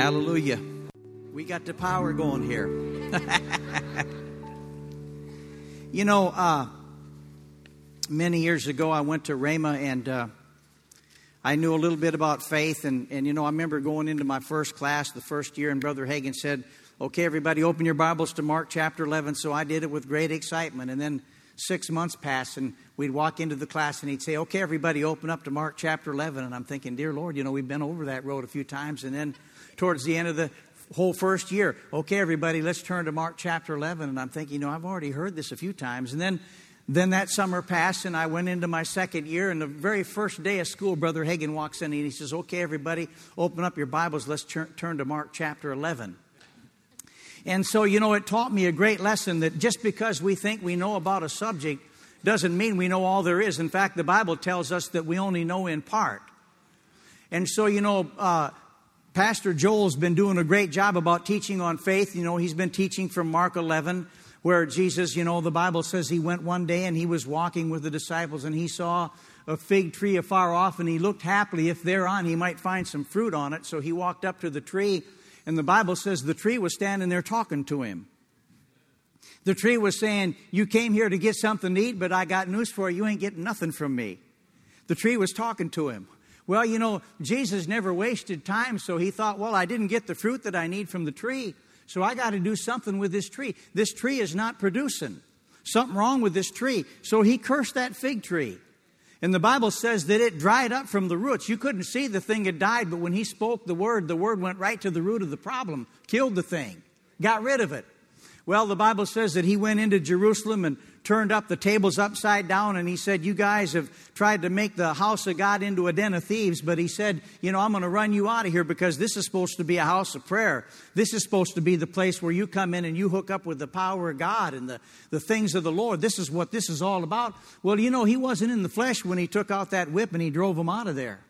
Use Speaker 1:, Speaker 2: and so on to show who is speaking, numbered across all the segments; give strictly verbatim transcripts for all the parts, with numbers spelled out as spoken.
Speaker 1: Hallelujah. We got the power going here. You know, uh, many years ago I went to Rhema, and uh, I knew a little bit about faith. And, and, you know, I remember going into my first class the first year, and Brother Hagin said, okay, everybody open your Bibles to Mark chapter eleven. So I did it with great excitement. And then six months passed, and we'd walk into the class, and he'd say, okay, everybody open up to Mark chapter eleven. And I'm thinking, dear Lord, you know, we've been over that road a few times. And then towards the end of the whole first year, okay, everybody, let's turn to Mark chapter eleven. And I'm thinking, you know, I've already heard this a few times. And then then that summer passed, and I went into my second year. And the very first day of school, Brother Hagin walks in, and he says, okay, everybody, open up your Bibles. Let's tur- turn to Mark chapter eleven. And so, you know, it taught me a great lesson that just because we think we know about a subject doesn't mean we know all there is. In fact, the Bible tells us that we only know in part. And so, you know, uh, Pastor Joel's been doing a great job about teaching on faith. You know, he's been teaching from Mark eleven, where Jesus, you know, the Bible says he went one day and he was walking with the disciples, and he saw a fig tree afar off, and he looked happily if thereon he might find some fruit on it. So he walked up to the tree, and the Bible says the tree was standing there talking to him. The tree was saying, you came here to get something to eat, but I got news for you. You ain't getting nothing from me. The tree was talking to him. Well, you know, Jesus never wasted time, so he thought, well, I didn't get the fruit that I need from the tree, so I got to do something with this tree. This tree is not producing. Something wrong with this tree. So he cursed that fig tree. And the Bible says that it dried up from the roots. You couldn't see the thing had died, but when he spoke the word, the word went right to the root of the problem, killed the thing, got rid of it. Well, the Bible says that he went into Jerusalem and turned up the tables upside down, and he said, you guys have tried to make the house of God into a den of thieves, but he said, you know, I'm going to run you out of here because this is supposed to be a house of prayer. This is supposed to be the place where you come in and you hook up with the power of God and the, the things of the Lord. This is what this is all about. Well, you know, he wasn't in the flesh when he took out that whip and he drove them out of there.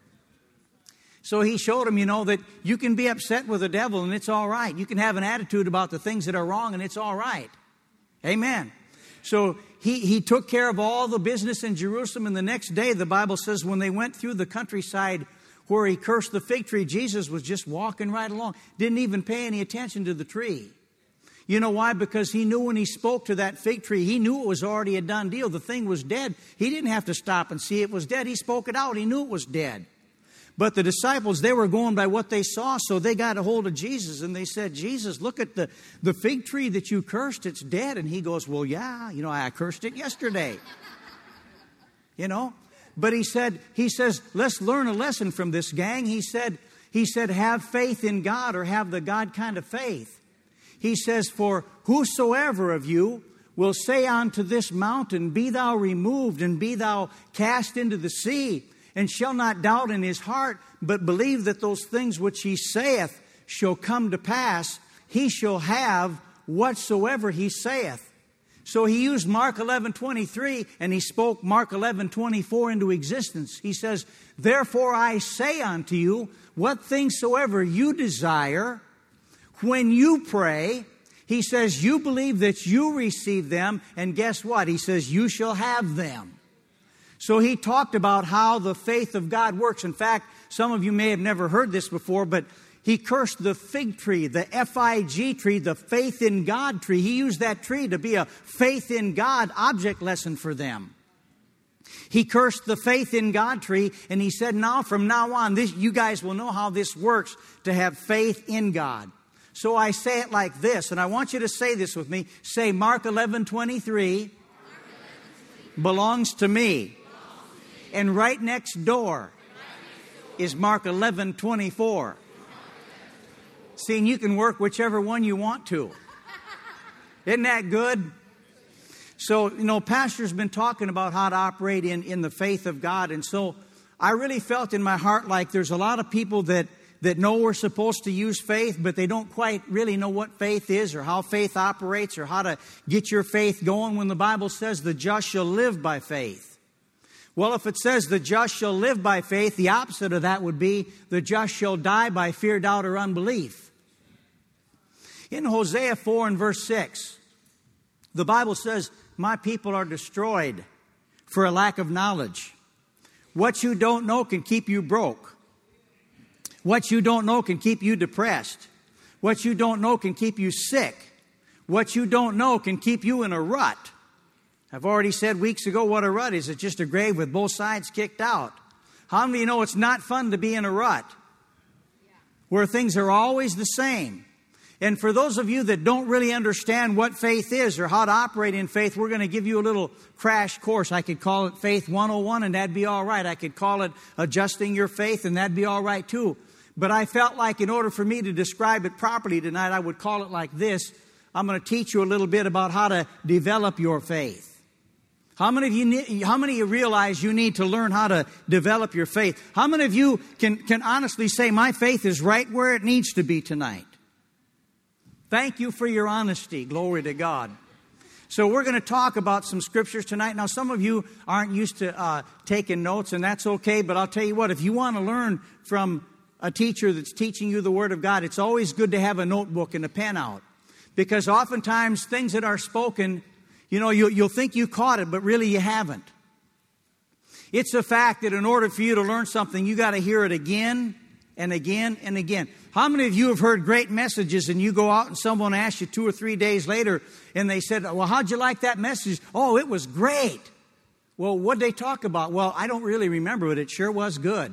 Speaker 1: So he showed him, you know, that you can be upset with the devil and it's all right. You can have an attitude about the things that are wrong and it's all right. Amen. So he, he took care of all the business in Jerusalem. And the next day, the Bible says, when they went through the countryside where he cursed the fig tree, Jesus was just walking right along. Didn't even pay any attention to the tree. You know why? Because he knew when he spoke to that fig tree, he knew it was already a done deal. The thing was dead. He didn't have to stop and see it was dead. He spoke it out. He knew it was dead. But the disciples, they were going by what they saw, so they got a hold of Jesus, and they said, Jesus, look at the, the fig tree that you cursed. It's dead. And he goes, well, yeah, you know, I cursed it yesterday. You know? But he said, he says, let's learn a lesson from this, gang. He said, he said, have faith in God, or have the God kind of faith. He says, for whosoever of you will say unto this mountain, be thou removed, and be thou cast into the sea, and shall not doubt in his heart, but believe that those things which he saith shall come to pass, he shall have whatsoever he saith. So he used Mark eleven twenty-three, and he spoke Mark eleven twenty-four into existence. He says, therefore I say unto you, what things soever you desire, when you pray, he says, you believe that you receive them, and guess what? He says, you shall have them. So he talked about how the faith of God works. In fact, some of you may have never heard this before, but he cursed the fig tree, the F I G tree, the faith in God tree. He used that tree to be a faith in God object lesson for them. He cursed the faith in God tree, and he said, now, from now on, this, you guys will know how this works to have faith in God. So I say it like this, and I want you to say this with me. Say, Mark eleven twenty-three belongs to me. And right next door is Mark eleven twenty-four. See, and you can work whichever one you want to. Isn't that good? So, you know, Pastor's been talking about how to operate in, in the faith of God. And so I really felt in my heart like there's a lot of people that, that know we're supposed to use faith, but they don't quite really know what faith is or how faith operates or how to get your faith going when the Bible says the just shall live by faith. Well, if it says the just shall live by faith, the opposite of that would be the just shall die by fear, doubt, or unbelief. In Hosea four and verse six, the Bible says, my people are destroyed for a lack of knowledge. What you don't know can keep you broke. What you don't know can keep you depressed. What you don't know can keep you sick. What you don't know can keep you in a rut. I've already said weeks ago what a rut is. It's just a grave with both sides kicked out. How many of you know it's not fun to be in a rut where things are always the same? And for those of you that don't really understand what faith is or how to operate in faith, we're going to give you a little crash course. I could call it Faith one oh one, and that'd be all right. I could call it Adjusting Your Faith, and that'd be all right too. But I felt like in order for me to describe it properly tonight, I would call it like this. I'm going to teach you a little bit about how to develop your faith. How many of you need, how many of you realize you need to learn how to develop your faith? How many of you can, can honestly say, my faith is right where it needs to be tonight? Thank you for your honesty. Glory to God. So we're going to talk about some scriptures tonight. Now, some of you aren't used to uh, taking notes, and that's okay. But I'll tell you what, if you want to learn from a teacher that's teaching you the Word of God, it's always good to have a notebook and a pen out. Because oftentimes things that are spoken, you know, you'll, you'll think you caught it, but really you haven't. It's a fact that in order for you to learn something, you got to hear it again and again and again. How many of you have heard great messages and you go out and someone asks you two or three days later and they said, well, how'd you like that message? Oh, it was great. Well, what'd they talk about? Well, I don't really remember, but it sure was good.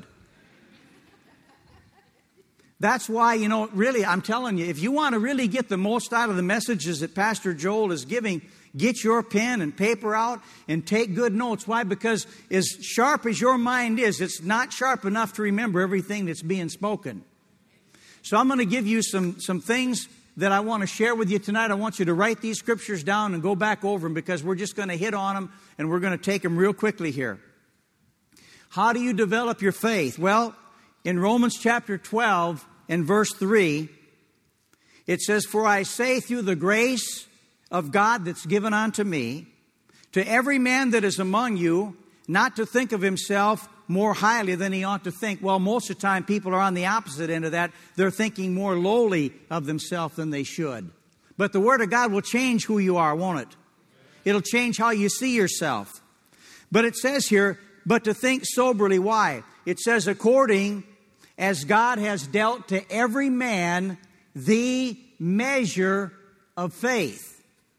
Speaker 1: That's why, you know, really, I'm telling you, if you want to really get the most out of the messages that Pastor Joel is giving, get your pen and paper out and take good notes. Why? Because as sharp as your mind is, it's not sharp enough to remember everything that's being spoken. So I'm going to give you some, some things that I want to share with you tonight. I want you to write these scriptures down and go back over them because we're just going to hit on them and we're going to take them real quickly here. How do you develop your faith? Well, in Romans chapter twelve and verse three, it says, for I say through the grace of God that's given unto me, to every man that is among you, not to think of himself more highly than he ought to think. Well, most of the time people are on the opposite end of that. They're thinking more lowly of themselves than they should. But the Word of God will change who you are, won't it? It'll change how you see yourself. But it says here, but to think soberly. Why? It says, according as God has dealt to every man the measure of faith.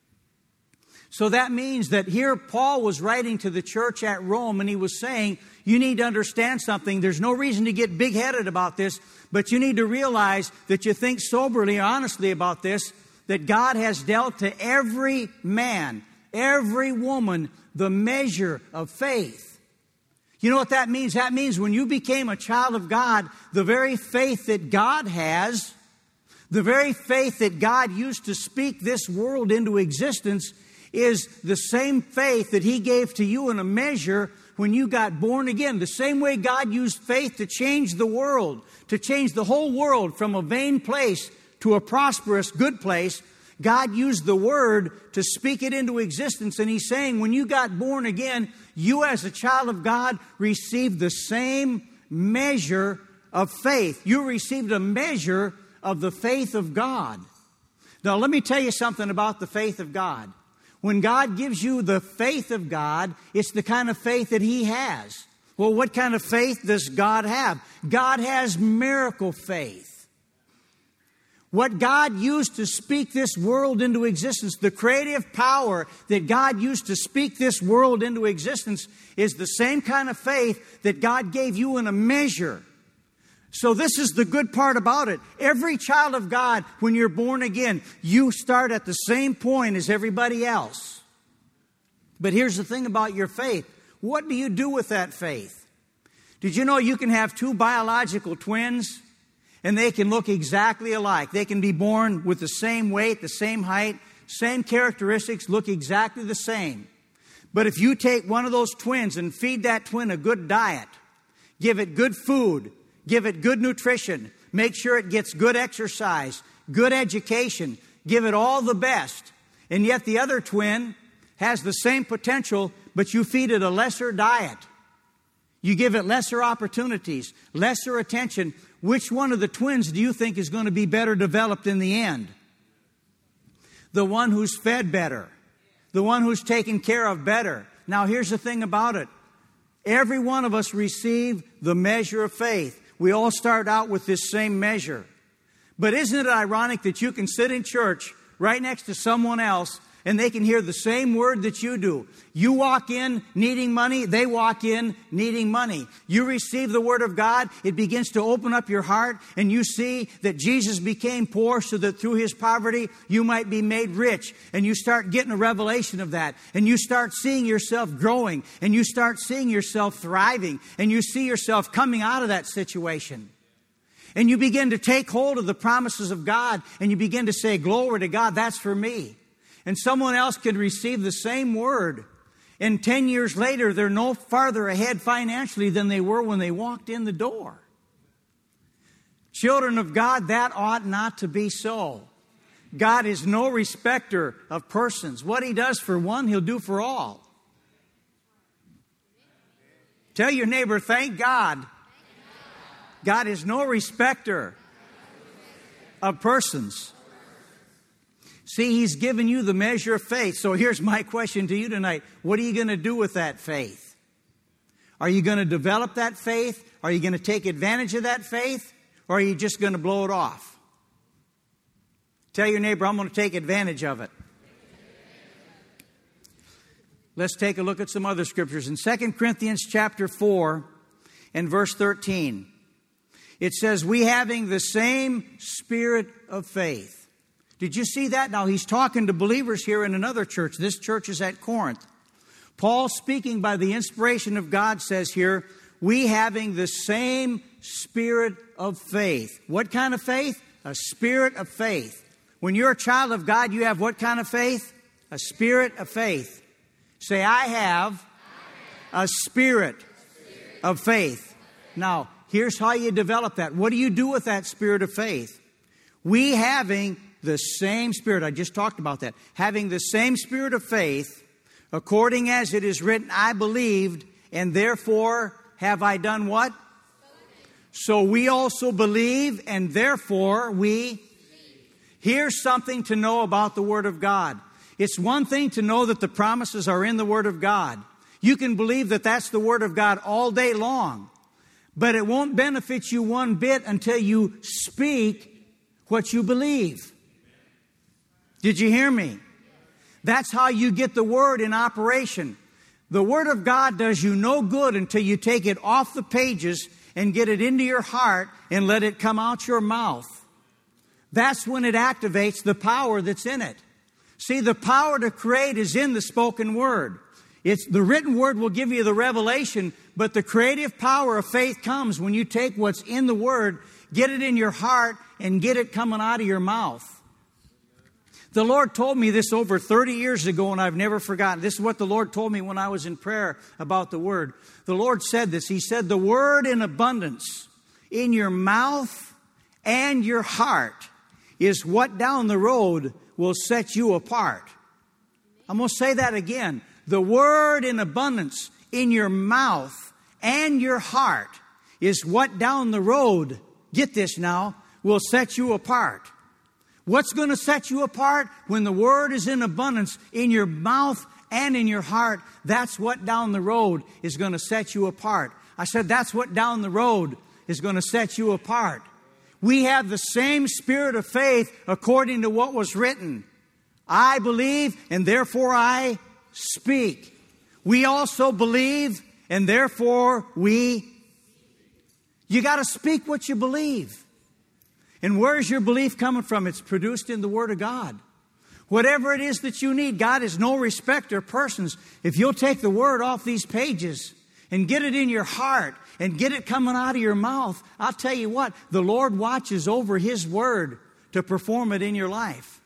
Speaker 1: So that means that here Paul was writing to the church at Rome and he was saying, you need to understand something. There's no reason to get big-headed about this, but you need to realize that you think soberly, honestly about this, that God has dealt to every man, every woman, the measure of faith. You know what that means? That means when you became a child of God, the very faith that God has, the very faith that God used to speak this world into existence is the same faith that He gave to you in a measure when you got born again. The same way God used faith to change the world, to change the whole world from a vain place to a prosperous, good place, God used the Word to speak it into existence. And He's saying when you got born again, you as a child of God received the same measure of faith. You received a measure of the faith of God. Now, let me tell you something about the faith of God. When God gives you the faith of God, it's the kind of faith that He has. Well, what kind of faith does God have? God has miracle faith. What God used to speak this world into existence, the creative power that God used to speak this world into existence, is the same kind of faith that God gave you in a measure. So this is the good part about it. Every child of God, when you're born again, you start at the same point as everybody else. But here's the thing about your faith. What do you do with that faith? Did you know you can have two biological twins and they can look exactly alike? They can be born with the same weight, the same height, same characteristics, look exactly the same. But if you take one of those twins and feed that twin a good diet, give it good food, give it good nutrition, make sure it gets good exercise, good education, give it all the best. And yet the other twin has the same potential, but you feed it a lesser diet. You give it lesser opportunities, lesser attention. Which one of the twins do you think is going to be better developed in the end? The one who's fed better. The one who's taken care of better. Now here's the thing about it. Every one of us receive the measure of faith. We all start out with this same measure. But isn't it ironic that you can sit in church right next to someone else and they can hear the same word that you do? You walk in needing money, they walk in needing money. You receive the Word of God, it begins to open up your heart, and you see that Jesus became poor so that through His poverty you might be made rich. And you start getting a revelation of that. And you start seeing yourself growing, and you start seeing yourself thriving, and you see yourself coming out of that situation. And you begin to take hold of the promises of God, and you begin to say, glory to God, that's for me. And someone else could receive the same word. And ten years later, they're no farther ahead financially than they were when they walked in the door. Children of God, that ought not to be so. God is no respecter of persons. What He does for one, He'll do for all. Tell your neighbor, thank God. God is no respecter of persons. See, He's given you the measure of faith. So here's my question to you tonight. What are you going to do with that faith? Are you going to develop that faith? Are you going to take advantage of that faith? Or are you just going to blow it off? Tell your neighbor, I'm going to take advantage of it. Let's take a look at some other scriptures. In Second Corinthians chapter four and verse thirteen, it says, we having the same spirit of faith. Did you see that? Now, he's talking to believers here in another church. This church is at Corinth. Paul, speaking by the inspiration of God, says here, we having the same spirit of faith. What kind of faith? A spirit of faith. When you're a child of God, you have what kind of faith? A spirit of faith. Say, I have a spirit of faith. Now, here's how you develop that. What do you do with that spirit of faith? We having the same spirit, I just talked about that, having the same spirit of faith, according as it is written, I believed, and therefore have I done what? So we also believe, and therefore we... Here's something to know about the Word of God. It's one thing to know that the promises are in the Word of God. You can believe that that's the Word of God all day long, but it won't benefit you one bit until you speak what you believe. Did you hear me? That's how you get the Word in operation. The Word of God does you no good until you take it off the pages and get it into your heart and let it come out your mouth. That's when it activates the power that's in it. See, the power to create is in the spoken Word. It's the written Word will give you the revelation, but the creative power of faith comes when you take what's in the Word, get it in your heart, and get it coming out of your mouth. The Lord told me this over thirty years ago, and I've never forgotten. This is what the Lord told me when I was in prayer about the Word. The Lord said this. He said, the Word in abundance in your mouth and your heart is what down the road will set you apart. I'm going to say that again. The Word in abundance in your mouth and your heart is what down the road, get this now, will set you apart. What's going to set you apart? When the Word is in abundance in your mouth and in your heart, that's what down the road is going to set you apart. I said that's what down the road is going to set you apart. We have the same spirit of faith according to what was written. I believe, and therefore I speak. We also believe, and therefore we... You got to speak what you believe. And where's your belief coming from? It's produced in the Word of God. Whatever it is that you need, God is no respecter of persons. If you'll take the Word off these pages and get it in your heart and get it coming out of your mouth, I'll tell you what, the Lord watches over His Word to perform it in your life.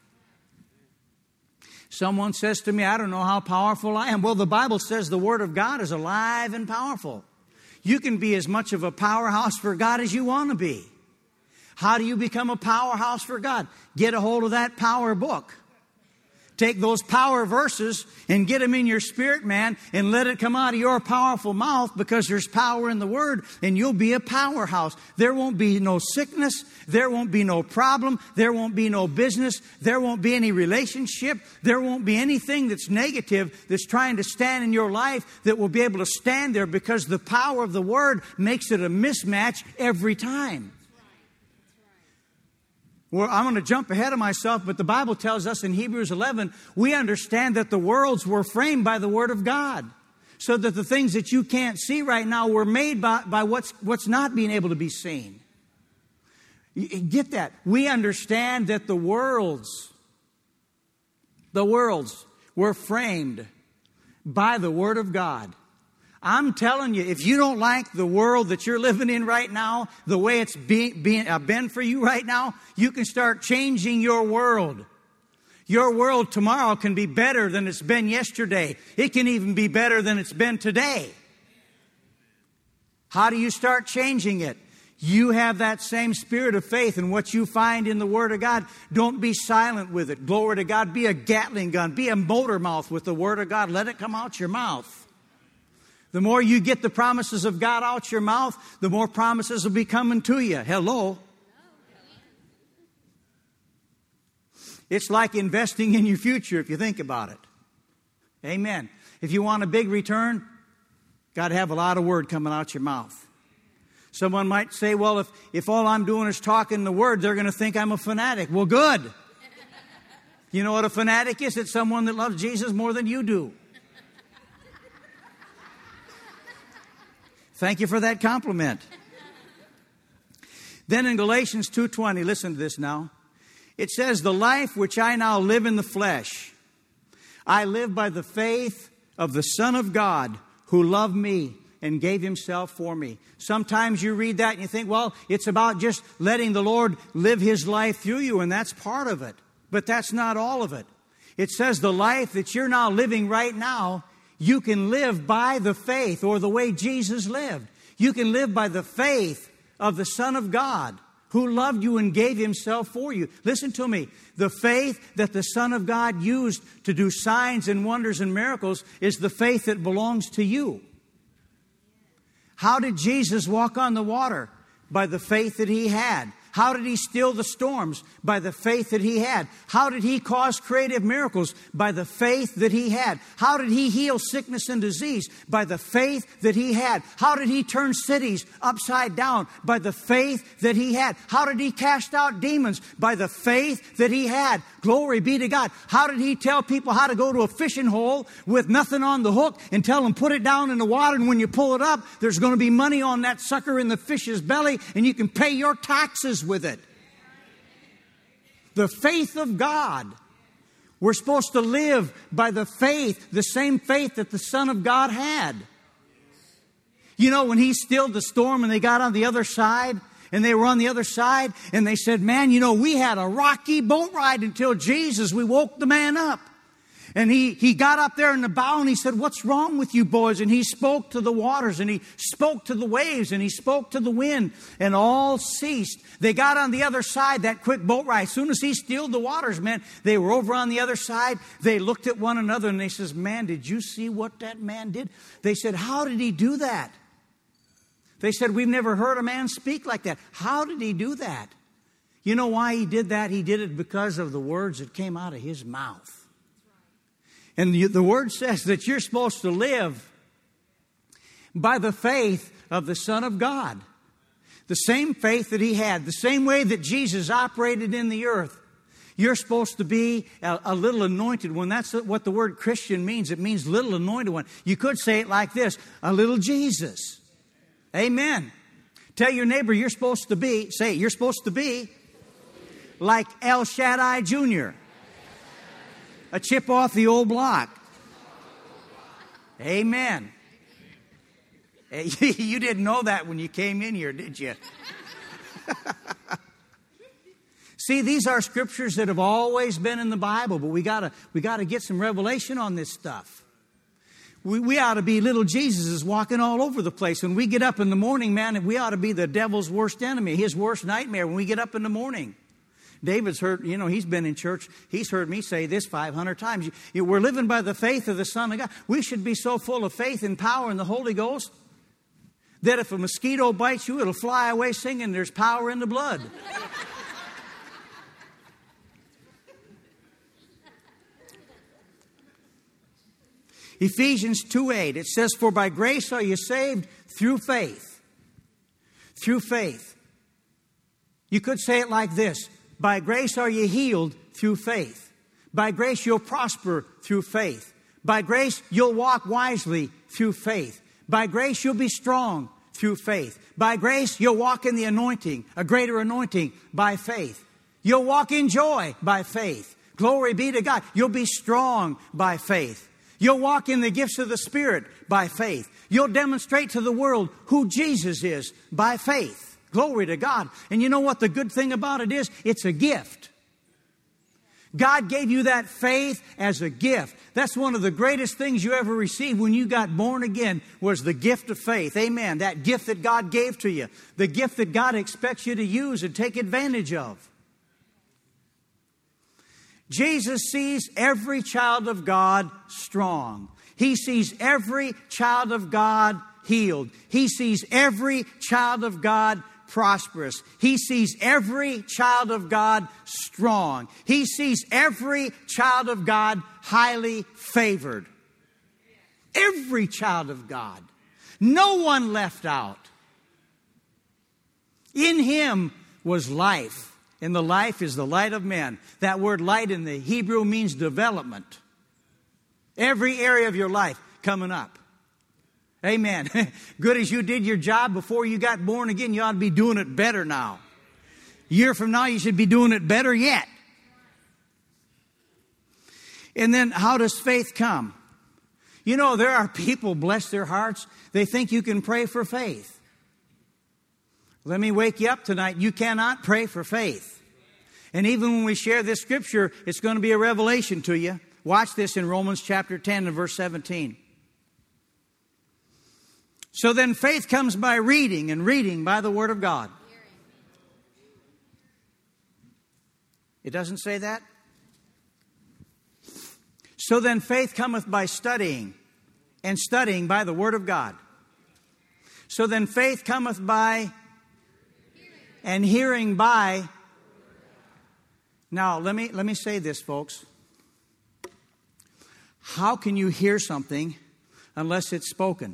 Speaker 1: Someone says to me, I don't know how powerful I am. Well, the Bible says the Word of God is alive and powerful. You can be as much of a powerhouse for God as you want to be. How do you become a powerhouse for God? Get a hold of that power book. Take those power verses and get them in your spirit, man, and let it come out of your powerful mouth, because there's power in the Word, and you'll be a powerhouse. There won't be no sickness. There won't be no problem. There won't be no business. There won't be any relationship. There won't be anything that's negative that's trying to stand in your life that will be able to stand there, because the power of the Word makes it a mismatch every time. Well, I'm going to jump ahead of myself, but the Bible tells us in Hebrews eleven, we understand that the worlds were framed by the Word of God. So that the things that you can't see right now were made by, by what's, what's not being able to be seen. Get that. We understand that the worlds, the worlds were framed by the Word of God. I'm telling you, if you don't like the world that you're living in right now, the way it's be, be, uh, been for you right now, you can start changing your world. Your world tomorrow can be better than it's been yesterday. It can even be better than it's been today. How do you start changing it? You have that same spirit of faith, and what you find in the Word of God, don't be silent with it. Glory to God. Be a Gatling gun. Be a motor mouth with the Word of God. Let it come out your mouth. The more you get the promises of God out your mouth, the more promises will be coming to you. Hello. It's like investing in your future if you think about it. Amen. If you want a big return, got to have a lot of word coming out your mouth. Someone might say, well, if, if all I'm doing is talking the word, they're going to think I'm a fanatic. Well, good. You know what a fanatic is? It's someone that loves Jesus more than you do. Thank you for that compliment. Then in Galatians two twenty, listen to this now. It says, the life which I now live in the flesh, I live by the faith of the Son of God who loved me and gave himself for me. Sometimes you read that and you think, well, it's about just letting the Lord live his life through you, and that's part of it. But that's not all of it. It says the life that you're now living right now, you can live by the faith, or the way Jesus lived. You can live by the faith of the Son of God who loved you and gave himself for you. Listen to me. The faith that the Son of God used to do signs and wonders and miracles is the faith that belongs to you. How did Jesus walk on the water? By the faith that he had. How did he still the storms? By the faith that he had. How did he cause creative miracles? By the faith that he had. How did he heal sickness and disease? By the faith that he had. How did he turn cities upside down? By the faith that he had. How did he cast out demons? By the faith that he had. Glory be to God. How did he tell people how to go to a fishing hole with nothing on the hook and tell them put it down in the water, and when you pull it up, there's going to be money on that sucker in the fish's belly and you can pay your taxes with it? The faith of God. We're supposed to live by the faith, the same faith that the Son of God had. You know, when he stilled the storm and they got on the other side, and they were on the other side, and they said, man, you know, we had a rocky boat ride until Jesus, we woke the man up. And he, he got up there in the bow and he said, what's wrong with you boys? And he spoke to the waters and he spoke to the waves and he spoke to the wind, and all ceased. They got on the other side, that quick boat ride. As soon as he stilled the waters, man, they were over on the other side. They looked at one another and they says, man, did you see what that man did? They said, how did he do that? They said, we've never heard a man speak like that. How did he do that? You know why he did that? He did it because of the words that came out of his mouth. And the, the word says that you're supposed to live by the faith of the Son of God. The same faith that he had, the same way that Jesus operated in the earth. You're supposed to be a, a little anointed one. That's what the word Christian means. It means little anointed one. You could say it like this, a little Jesus. Amen. Tell your neighbor you're supposed to be, say it, you're supposed to be like El Shaddai Junior A chip off the old block. Amen. You didn't know that when you came in here, did you? See, these are scriptures that have always been in the Bible, but we gotta we gotta get some revelation on this stuff. We, we ought to be little Jesuses walking all over the place. When we get up in the morning, man, we ought to be the devil's worst enemy, his worst nightmare when we get up in the morning. David's heard, you know, he's been in church. He's heard me say this five hundred times. You, you, we're living by the faith of the Son of God. We should be so full of faith and power in the Holy Ghost that if a mosquito bites you, it'll fly away singing, there's power in the blood. Ephesians two eight, it says, for by grace are you saved through faith. Through faith. You could say it like this. By grace are you healed through faith. By grace you'll prosper through faith. By grace you'll walk wisely through faith. By grace you'll be strong through faith. By grace you'll walk in the anointing, a greater anointing by faith. You'll walk in joy by faith. Glory be to God. You'll be strong by faith. You'll walk in the gifts of the Spirit by faith. You'll demonstrate to the world who Jesus is by faith. Glory to God. And you know what the good thing about it is? It's a gift. God gave you that faith as a gift. That's one of the greatest things you ever received when you got born again, was the gift of faith. Amen. That gift that God gave to you. The gift that God expects you to use and take advantage of. Jesus sees every child of God strong. He sees every child of God healed. He sees every child of God prosperous. He sees every child of God strong. He sees every child of God highly favored. Every child of God. No one left out. In Him was life. And the life is the light of men. That word light in the Hebrew means development. Every area of your life coming up. Amen. Good as you did your job before you got born again, you ought to be doing it better now. A year from now, you should be doing it better yet. And then how does faith come? You know, there are people, bless their hearts, they think you can pray for faith. Let me wake you up tonight. You cannot pray for faith. And even when we share this scripture, it's going to be a revelation to you. Watch this in Romans chapter ten and verse seventeen. So then faith comes by reading, and reading by the Word of God. It doesn't say that? So then faith cometh by studying, and studying by the Word of God. So then faith cometh by and hearing by. Now, let me let me say this, folks. How can you hear something unless it's spoken?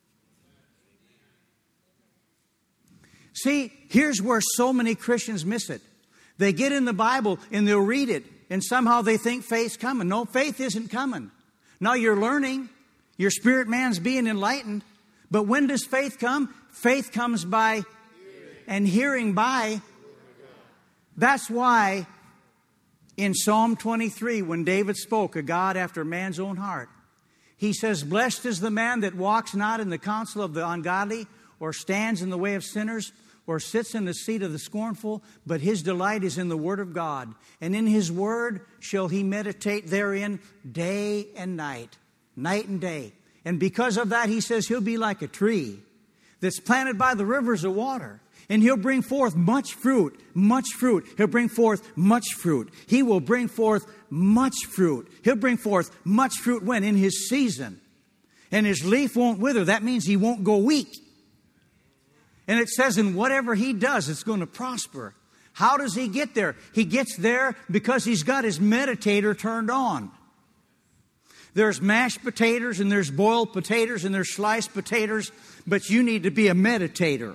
Speaker 1: See, here's where so many Christians miss it. They get in the Bible and they'll read it, and somehow they think faith's coming. No, faith isn't coming. Now you're learning. Your spirit man's being enlightened. But when does faith come? Faith comes by and hearing by. That's why in Psalm twenty-three, when David spoke, a God after man's own heart, he says, blessed is the man that walks not in the counsel of the ungodly, or stands in the way of sinners, or sits in the seat of the scornful, but his delight is in the word of God. And in his word shall he meditate therein day and night, night and day. And because of that, he says he'll be like a tree that's planted by the rivers of water. And he'll bring forth much fruit, much fruit. He'll bring forth much fruit. He will bring forth much fruit. He'll bring forth much fruit when? In his season. And his leaf won't wither. That means he won't go weak. And it says in whatever he does, it's going to prosper. How does he get there? He gets there because he's got his meditator turned on. There's mashed potatoes and there's boiled potatoes and there's sliced potatoes, but you need to be a meditator.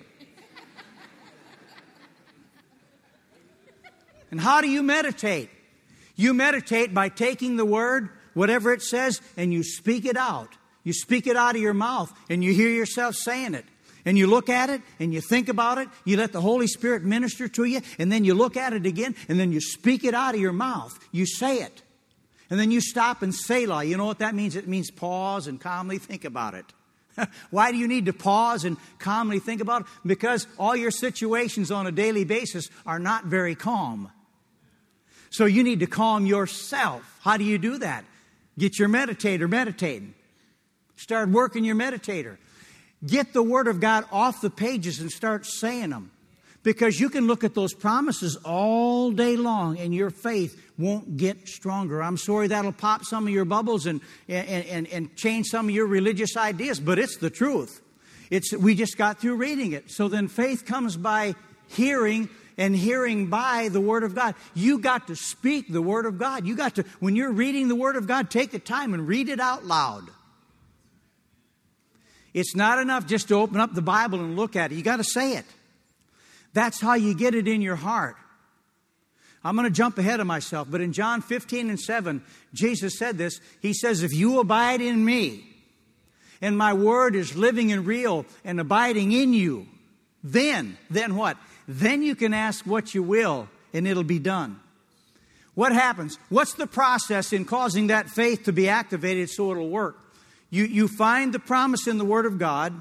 Speaker 1: And how do you meditate? You meditate by taking the word, whatever it says, and you speak it out. You speak it out of your mouth and you hear yourself saying it. And you look at it and you think about it. You let the Holy Spirit minister to you. And then you look at it again. And then you speak it out of your mouth. You say it. And then you stop and Selah. You know what that means? It means pause and calmly think about it. Why do you need to pause and calmly think about it? Because all your situations on a daily basis are not very calm. So you need to calm yourself. How do you do that? Get your meditator meditating. Start working your meditator. Get the Word of God off the pages and start saying them. Because you can look at those promises all day long and your faith won't get stronger. I'm sorry that'll pop some of your bubbles and, and, and, and change some of your religious ideas, but it's the truth. It's we just got through reading it. So then faith comes by hearing, and hearing by the Word of God. You got to speak the Word of God. You got to, when you're reading the Word of God, take the time and read it out loud. It's not enough just to open up the Bible and look at it. You got to say it. That's how you get it in your heart. I'm going to jump ahead of myself. But in John fifteen and seven, Jesus said this. He says, if you abide in me, and my word is living and real and abiding in you, then, then what? Then you can ask what you will, and it'll be done. What happens? What's the process in causing that faith to be activated so it'll work? You, you find the promise in the Word of God.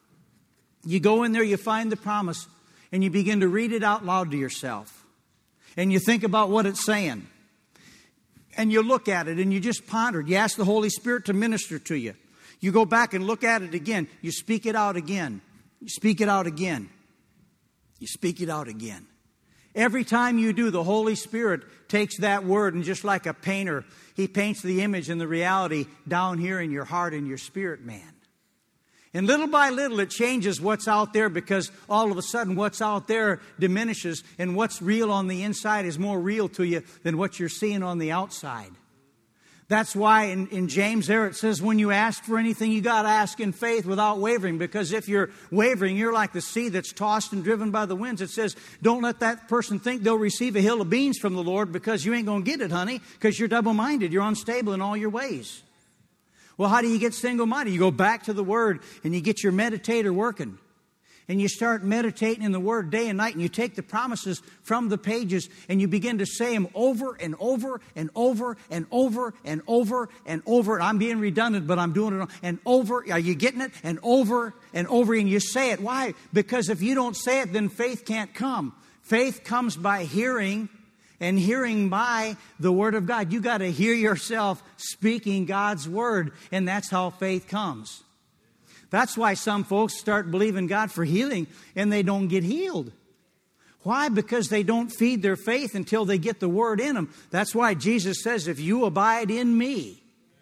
Speaker 1: You go in there, you find the promise, and you begin to read it out loud to yourself. And you think about what it's saying. And you look at it and you just ponder it. You ask the Holy Spirit to minister to you. You go back and look at it again. You speak it out again. You speak it out again. You speak it out again. Every time you do, the Holy Spirit takes that word and just like a painter, He paints the image and the reality down here in your heart and your spirit, man. And little by little, it changes what's out there because all of a sudden what's out there diminishes and what's real on the inside is more real to you than what you're seeing on the outside. That's why in, in James there it says when you ask for anything, you got to ask in faith without wavering. Because if you're wavering, you're like the sea that's tossed and driven by the winds. It says don't let that person think they'll receive a hill of beans from the Lord because you ain't going to get it, honey, because you're double-minded. You're unstable in all your ways. Well, how do you get single-minded? You go back to the Word and you get your meditator working. And you start meditating in the Word day and night. And you take the promises from the pages and you begin to say them over and over and over and over and over and over. I'm being redundant, but I'm doing it. And over. Are you getting it? And over and over. And you say it. Why? Because if you don't say it, then faith can't come. Faith comes by hearing. And hearing by the Word of God. You got to hear yourself speaking God's Word. And that's how faith comes. That's why some folks start believing God for healing and they don't get healed. Why? Because they don't feed their faith until they get the Word in them. That's why Jesus says, if you abide in me,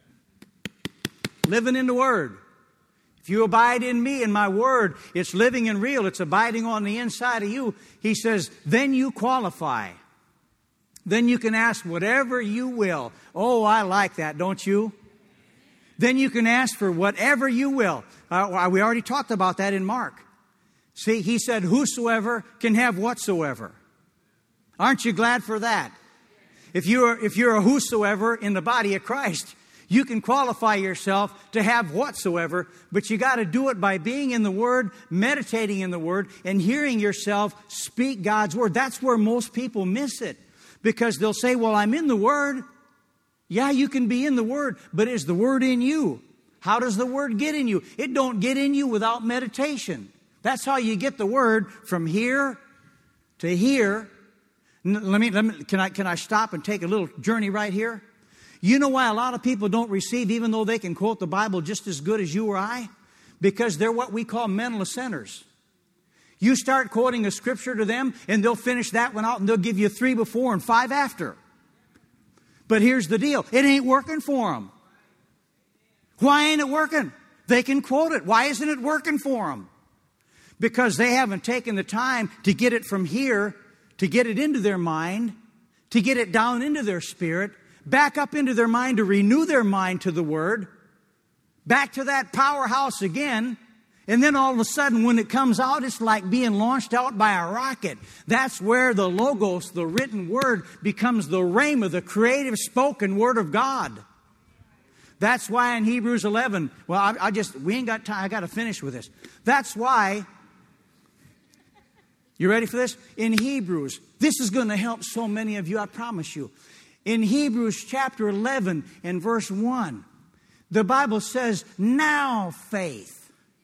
Speaker 1: living in the Word. If you abide in me and my Word, it's living and real. It's abiding on the inside of you. He says, then you qualify. Then you can ask whatever you will. Oh, I like that, don't you? Then you can ask for whatever you will. Uh, we already talked about that in Mark. See, He said, whosoever can have whatsoever. Aren't you glad for that? If you're, if you're a whosoever in the body of Christ, you can qualify yourself to have whatsoever, but you got to do it by being in the Word, meditating in the Word, and hearing yourself speak God's Word. That's where most people miss it. Because they'll say, well, I'm in the Word. Yeah, you can be in the Word, but is the Word in you? How does the Word get in you? It don't get in you without meditation. That's how you get the Word from here to here. Let me, let me, can I, can I stop and take a little journey right here? You know why a lot of people don't receive, even though they can quote the Bible just as good as you or I? Because they're what we call mental assenters. You start quoting a scripture to them, and they'll finish that one out, and they'll give you three before and five after. But here's the deal. It ain't working for them. Why ain't it working? They can quote it. Why isn't it working for them? Because they haven't taken the time to get it from here, to get it into their mind, to get it down into their spirit, back up into their mind to renew their mind to the Word, back to that powerhouse again. And then all of a sudden, when it comes out, it's like being launched out by a rocket. That's where the Logos, the written Word, becomes the Rhema, the creative spoken Word of God. That's why in Hebrews eleven, well, I, I just, we ain't got time. I got to finish with this. That's why, you ready for this? In Hebrews, this is going to help so many of you, I promise you. In Hebrews chapter eleven and verse one, the Bible says, now faith.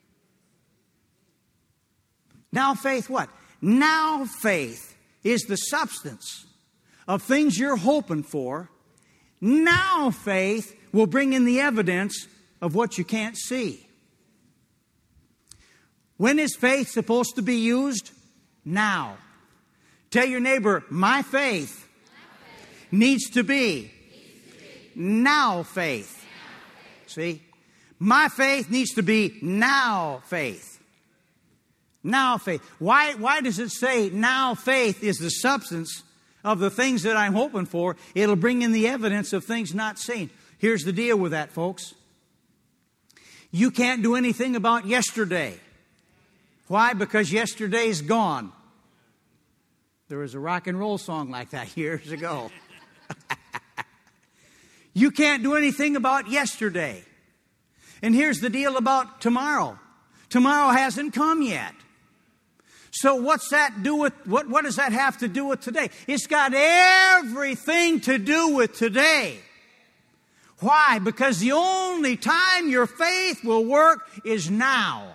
Speaker 1: Now faith what? Now faith is the substance of things you're hoping for. Now faith will bring in the evidence of what you can't see. When is faith supposed to be used? Now. Tell your neighbor, my faith, my faith. Needs to be, needs to be. Now faith. Now faith. See? My faith needs to be now faith. Now faith. Why, why does it say now faith is the substance of the things that I'm hoping for? It'll bring in the evidence of things not seen. Here's the deal with that, folks. You can't do anything about yesterday. Why? Because yesterday's gone. There was a rock and roll song like that years ago. You can't do anything about yesterday. And here's the deal about tomorrow. Tomorrow hasn't come yet. So what's that do with, what, what does that have to do with today? It's got everything to do with today. Why? Because the only time your faith will work is now.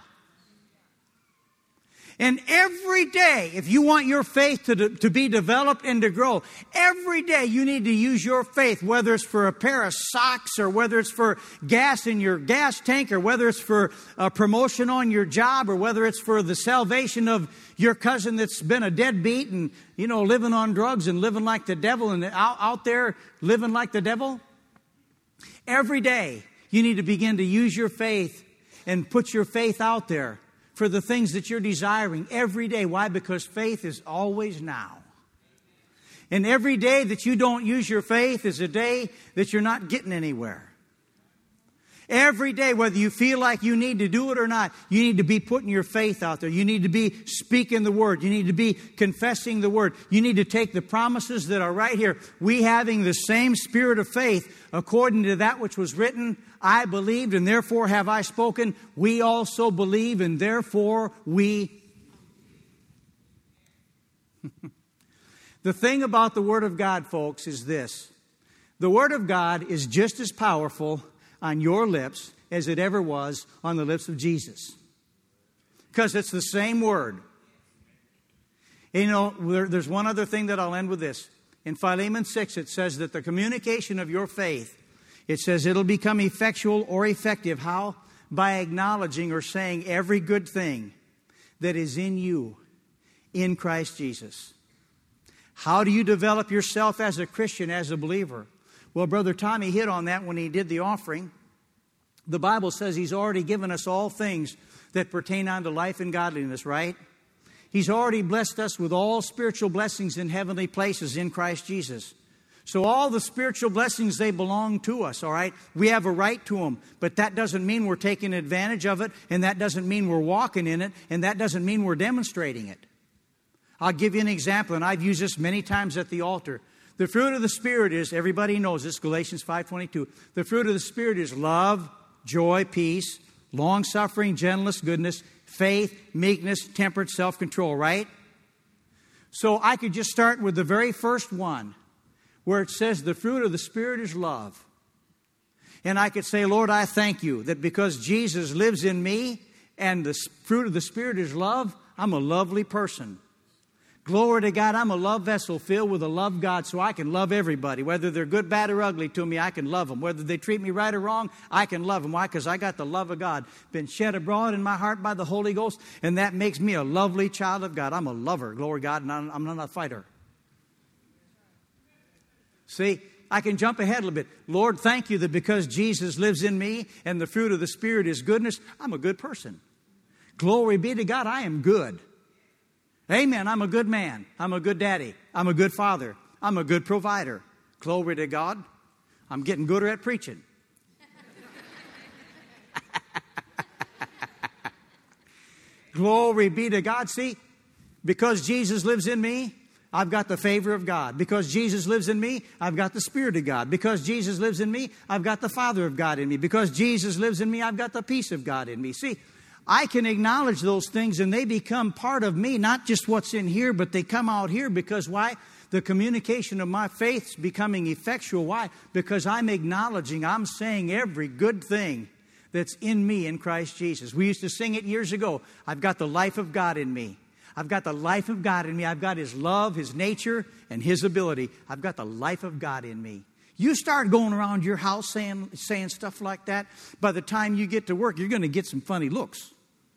Speaker 1: And every day, if you want your faith to, to be developed and to grow, every day you need to use your faith, whether it's for a pair of socks or whether it's for gas in your gas tank or whether it's for a promotion on your job or whether it's for the salvation of your cousin that's been a deadbeat and, you know, living on drugs and living like the devil and out, out there living like the devil. Every day you need to begin to use your faith and put your faith out there for the things that you're desiring every day. Why? Because faith is always now. And every day that you don't use your faith is a day that you're not getting anywhere. Every day, whether you feel like you need to do it or not, you need to be putting your faith out there. You need to be speaking the Word. You need to be confessing the Word. You need to take the promises that are right here. We having the same spirit of faith, according to that which was written, I believed and therefore have I spoken. We also believe and therefore we. The thing about the Word of God, folks, is this. The Word of God is just as powerful on your lips as it ever was on the lips of Jesus. Because it's the same Word. And you know, there, there's one other thing that I'll end with this. In Philemon six, it says that the communication of your faith, it says it'll become effectual or effective. How? By acknowledging or saying every good thing that is in you in Christ Jesus. How do you develop yourself as a Christian, as a believer? Well, Brother Tommy hit on that when he did the offering. The Bible says He's already given us all things that pertain unto life and godliness, right? He's already blessed us with all spiritual blessings in heavenly places in Christ Jesus. So all the spiritual blessings, they belong to us, all right? We have a right to them, but that doesn't mean we're taking advantage of it, and that doesn't mean we're walking in it, and that doesn't mean we're demonstrating it. I'll give you an example, and I've used this many times at the altar. The fruit of the Spirit is, everybody knows this, Galatians five twenty-two. The fruit of the Spirit is love, joy, peace, long-suffering, gentleness, goodness, faith, meekness, temperance, self-control, right? So I could just start with the very first one, where it says the fruit of the Spirit is love. And I could say, Lord, I thank you that because Jesus lives in me and the fruit of the Spirit is love, I'm a lovely person. Glory to God, I'm a love vessel filled with the love of God so I can love everybody. Whether they're good, bad, or ugly to me, I can love them. Whether they treat me right or wrong, I can love them. Why? Because I got the love of God been shed abroad in my heart by the Holy Ghost, and that makes me a lovely child of God. I'm a lover, glory to God, and I'm not a fighter. See, I can jump ahead a little bit. Lord, thank you that because Jesus lives in me and the fruit of the Spirit is goodness, I'm a good person. Glory be to God, I am good. Amen. I'm a good man. I'm a good daddy. I'm a good father. I'm a good provider. Glory to God. I'm getting gooder at preaching. Glory be to God. See, because Jesus lives in me, I've got the favor of God. Because Jesus lives in me, I've got the Spirit of God. Because Jesus lives in me, I've got the Father of God in me. Because Jesus lives in me, I've got the peace of God in me. See, I can acknowledge those things and they become part of me, not just what's in here, but they come out here because why? The communication of my faith is becoming effectual. Why? Because I'm acknowledging, I'm saying every good thing that's in me in Christ Jesus. We used to sing it years ago. I've got the life of God in me. I've got the life of God in me. I've got His love, His nature, and His ability. I've got the life of God in me. You start going around your house saying, saying stuff like that, by the time you get to work, you're going to get some funny looks.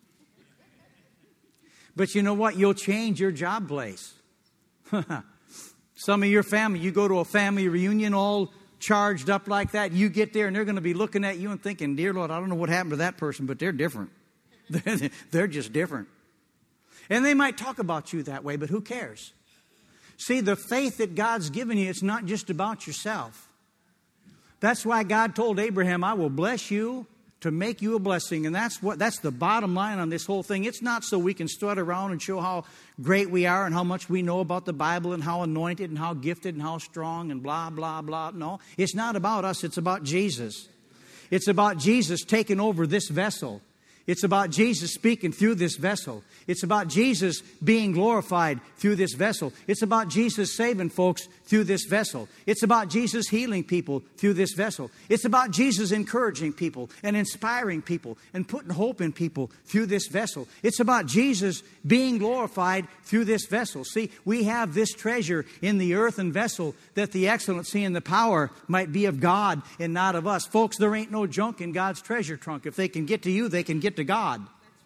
Speaker 1: But you know what? You'll change your job place. Some of your family, you go to a family reunion all charged up like that. You get there and they're going to be looking at you and thinking, dear Lord, I don't know what happened to that person, but they're different. They're just different. And they might talk about you that way, but who cares? See, the faith that God's given you, it's not just about yourself. That's why God told Abraham, I will bless you to make you a blessing. And that's what that's the bottom line on this whole thing. It's not so we can strut around and show how great we are and how much we know about the Bible and how anointed and how gifted and how strong and blah, blah, blah. No, it's not about us. It's about Jesus. It's about Jesus taking over this vessel. It's about Jesus speaking through this vessel. It's about Jesus being glorified through this vessel. It's about Jesus saving folks through this vessel. It's about Jesus healing people through this vessel. It's about Jesus encouraging people and inspiring people and putting hope in people through this vessel. It's about Jesus being glorified through this vessel. See, we have this treasure in the earthen vessel that the excellency and the power might be of God and not of us. Folks, there ain't no junk in God's treasure trunk. If they can get to you, they can get to God.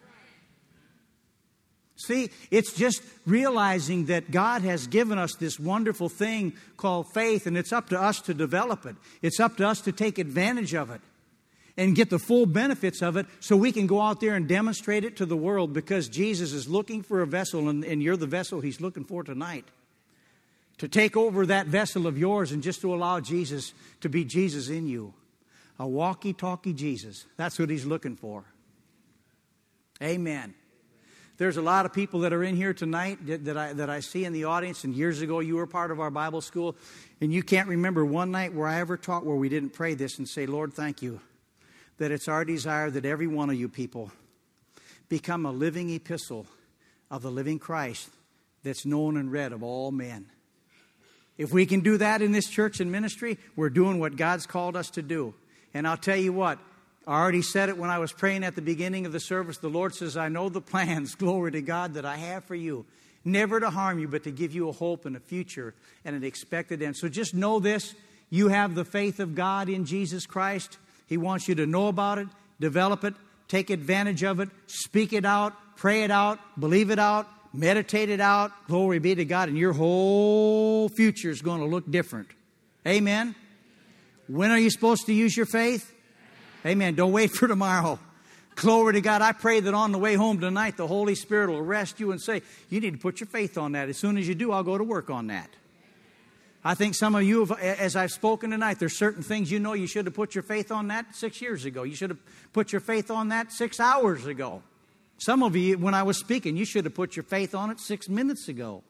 Speaker 1: See, it's just realizing that God has given us this wonderful thing called faith, and it's up to us to develop it. It's up to us to take advantage of it and get the full benefits of it so we can go out there and demonstrate it to the world, because Jesus is looking for a vessel, and, and you're the vessel He's looking for tonight. To take over that vessel of yours and just to allow Jesus to be Jesus in you. A walkie-talkie Jesus. That's what He's looking for. Amen. There's a lot of people that are in here tonight that, that I that I see in the audience, and years ago you were part of our Bible school, and you can't remember one night where I ever taught where we didn't pray this and say, Lord, thank you that it's our desire that every one of you people become a living epistle of the living Christ that's known and read of all men. If we can do that in this church and ministry, we're doing what God's called us to do. And I'll tell you what, I already said it when I was praying at the beginning of the service. The Lord says, I know the plans, glory to God, that I have for you. Never to harm you, but to give you a hope and a future and an expected end. So just know this. You have the faith of God in Jesus Christ. He wants you to know about it, develop it, take advantage of it, speak it out, pray it out, believe it out, meditate it out. Glory be to God. And your whole future is going to look different. Amen. When are you supposed to use your faith? Amen. Don't wait for tomorrow. Glory to God. I pray that on the way home tonight, the Holy Spirit will arrest you and say, you need to put your faith on that. As soon as you do, I'll go to work on that. I think some of you, have, as I've spoken tonight, there's certain things you know you should have put your faith on that six years ago. You should have put your faith on that six hours ago. Some of you, when I was speaking, you should have put your faith on it six minutes ago.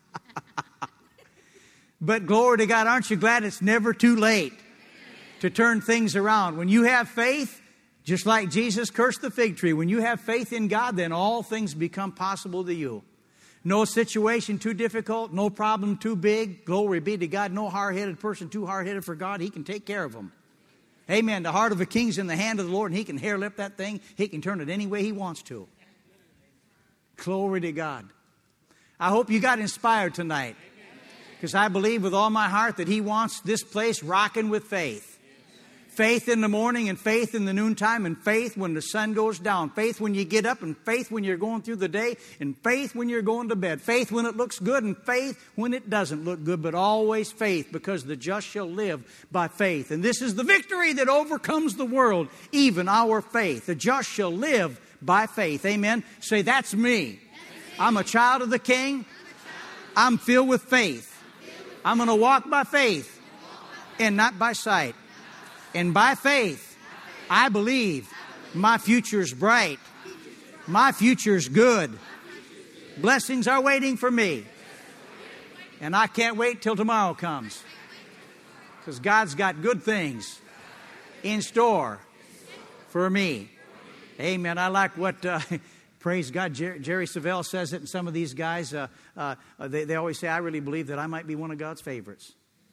Speaker 1: But glory to God, aren't you glad it's never too late to turn things around? When you have faith, just like Jesus cursed the fig tree, when you have faith in God, then all things become possible to you. No situation too difficult, no problem too big. Glory be to God. No hard-headed person too hard-headed for God. He can take care of them. Amen. The heart of a king's in the hand of the Lord, and He can hair lift that thing. He can turn it any way He wants to. Glory to God. I hope you got inspired tonight, because I believe with all my heart that He wants this place rocking with faith. Faith in the morning and faith in the noontime, and faith when the sun goes down. Faith when you get up, and faith when you're going through the day, and faith when you're going to bed. Faith when it looks good, and faith when it doesn't look good, but always faith, because the just shall live by faith. And this is the victory that overcomes the world, even our faith. The just shall live by faith. Amen. Say, that's me. I'm a child of the King. I'm filled with faith. I'm going to walk by faith and not by sight. And by faith, I believe my future's bright. My future's good. Blessings are waiting for me. And I can't wait till tomorrow comes, because God's got good things in store for me. Amen. I like what, uh, praise God, Jer- Jerry Savelle says it, and some of these guys, uh, uh, they, they always say, I really believe that I might be one of God's favorites.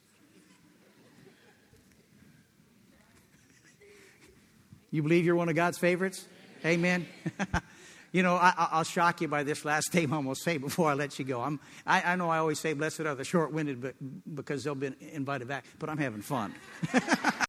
Speaker 1: You believe you're one of God's favorites? Amen. You know, I, I'll shock you by this last statement I'm going to say before I let you go. I'm, I, I know I always say blessed are the short-winded, but because they'll be invited back, but I'm having fun.